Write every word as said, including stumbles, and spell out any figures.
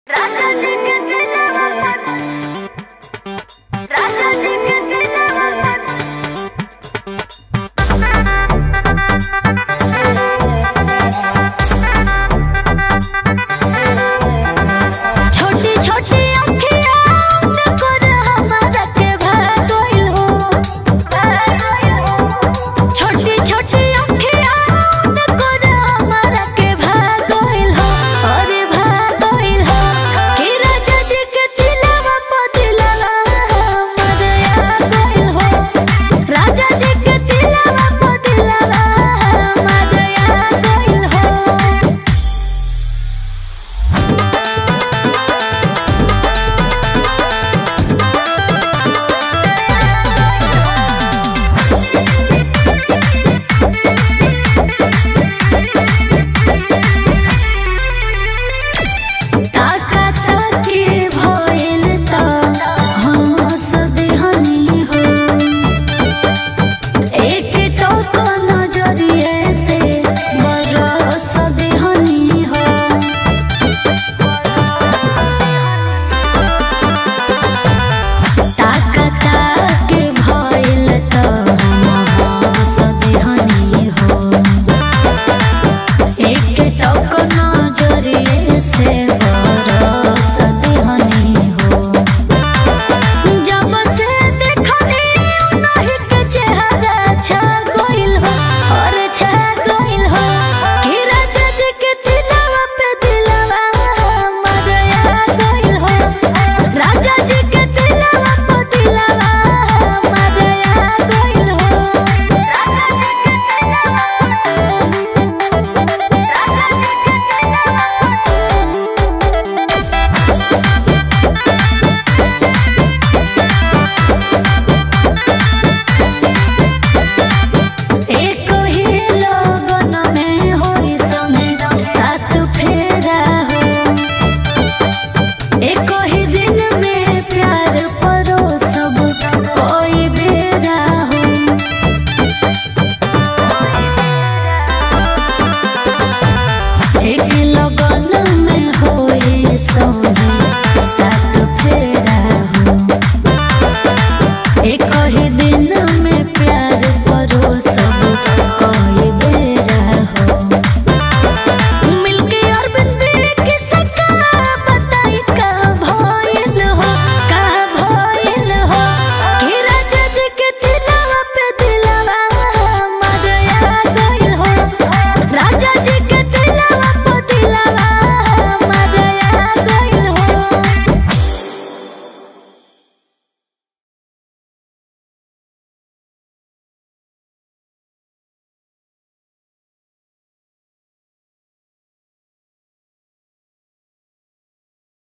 राजा जी के सिनेमा राजा जी के सिनेमा छोटी छोटी अखियां उनको हमारा के भागोइल हो छोटी छोटी अखियां उनको हमारा के भागोइल हो अरे भागोइल हो कि राजा जी के दिलवा पे दिलवा मदया गइल हो राजा जी के दिलवा पे दिलवा मदया गइल हो ताका ताकी भइल त हंस देहनी हो एक टक नजरिए से बरस देहनी हो ताका ताकी भइल त हंस देहनी हो एक टक नजरिए से